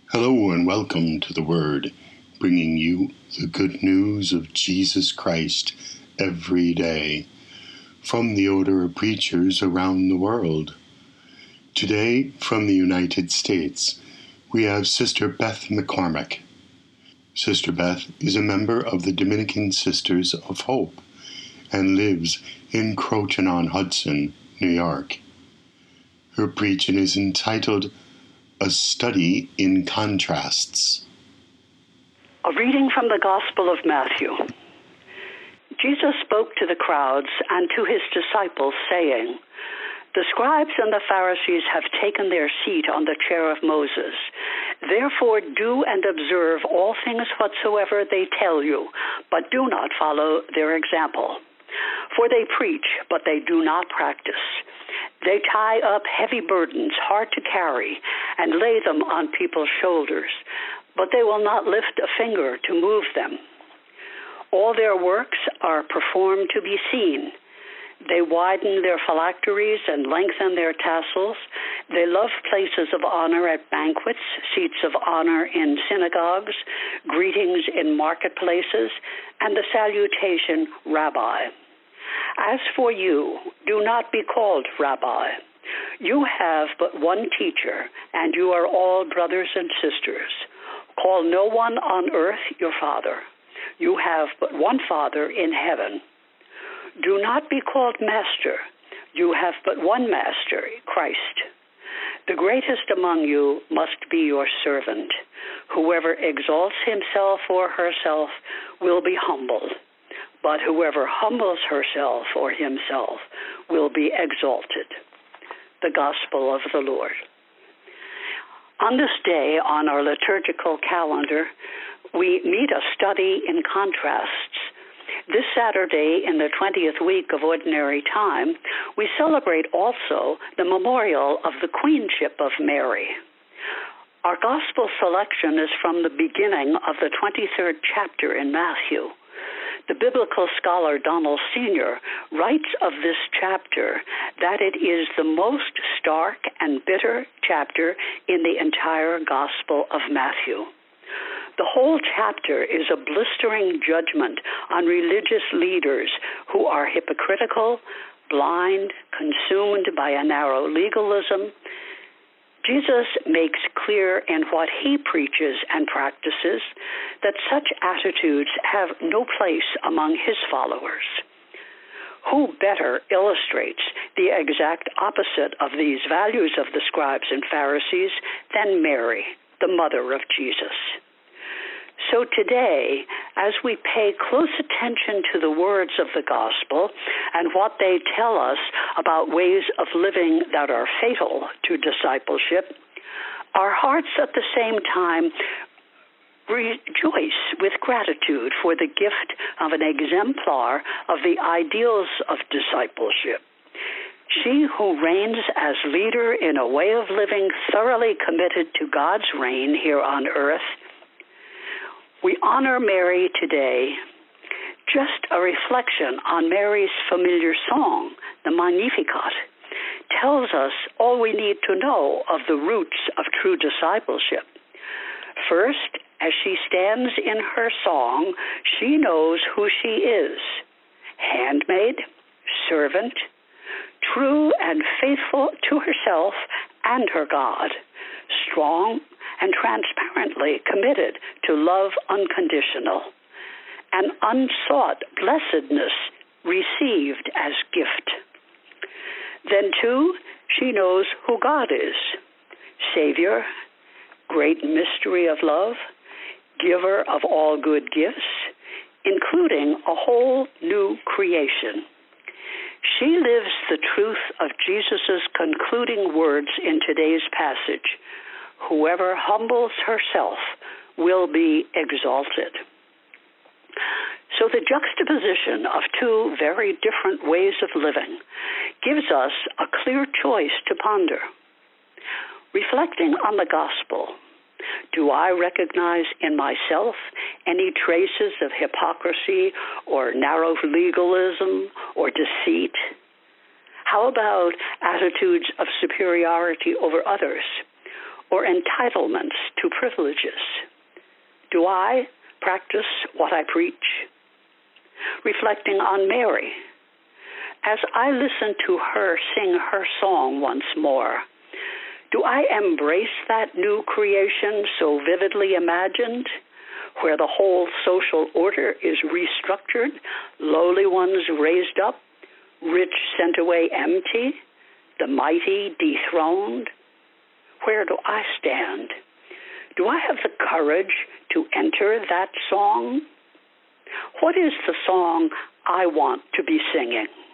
Hello and welcome to the Word, bringing you the good news of Jesus Christ every day from the order of preachers around the world. Today, from the United States, we have Sister Beth McCormick. Sister Beth is a member of the Dominican Sisters of Hope and lives in Croton-on-Hudson, New York. Her preaching is entitled A Study in Contrasts. A reading from the Gospel of Matthew. Jesus spoke to the crowds and to his disciples, saying, "The scribes and the Pharisees have taken their seat on the chair of Moses. Therefore do and observe all things whatsoever they tell you, but do not follow their example. For they preach, but they do not practice. They tie up heavy burdens, hard to carry, and lay them on people's shoulders, but they will not lift a finger to move them. All their works are performed to be seen. They widen their phylacteries and lengthen their tassels. They love places of honor at banquets, seats of honor in synagogues, greetings in marketplaces, and the salutation, Rabbi. As for you, do not be called Rabbi. You have but one teacher, and you are all brothers and sisters. Call no one on earth your father. You have but one Father in heaven. Do not be called Master. You have but one Master, Christ. The greatest among you must be your servant. Whoever exalts himself or herself will be humbled, but whoever humbles herself or himself will be exalted." The Gospel of the Lord. On this day on our liturgical calendar, we meet a study in contrasts. This Saturday, in the 20th week of Ordinary Time, we celebrate also the memorial of the Queenship of Mary. Our Gospel selection is from the beginning of the 23rd chapter in Matthew. The biblical scholar Donald Sr. writes of this chapter that it is the most stark and bitter chapter in the entire Gospel of Matthew. The whole chapter is a blistering judgment on religious leaders who are hypocritical, blind, consumed by a narrow legalism. Jesus makes clear in what he preaches and practices that such attitudes have no place among his followers. Who better illustrates the exact opposite of these values of the scribes and Pharisees than Mary, the mother of Jesus? So today, as we pay close attention to the words of the gospel and what they tell us about ways of living that are fatal to discipleship, our hearts at the same time rejoice with gratitude for the gift of an exemplar of the ideals of discipleship. She who reigns as leader in a way of living thoroughly committed to God's reign here on earth. We honor Mary today. Just a reflection on Mary's familiar song, the Magnificat, tells us all we need to know of the roots of true discipleship. First, as she stands in her song, she knows who she is: handmaid, servant, true and faithful to herself and her God, strong and transparently committed to love unconditional, an unsought blessedness received as gift. Then, too, she knows who God is: Savior, great mystery of love, giver of all good gifts, including a whole new creation. She lives the truth of Jesus' concluding words in today's passage: whoever humbles herself will be exalted. So the juxtaposition of two very different ways of living gives us a clear choice to ponder. Reflecting on the gospel, do I recognize in myself any traces of hypocrisy or narrow legalism or deceit? How about attitudes of superiority over others? or entitlements to privileges? Do I practice what I preach? Reflecting on Mary, as I listen to her sing her song once more, do I embrace that new creation so vividly imagined, where the whole social order is restructured, lowly ones raised up, rich sent away empty, the mighty dethroned? Where do I stand? Do I have the courage to enter that song? What is the song I want to be singing?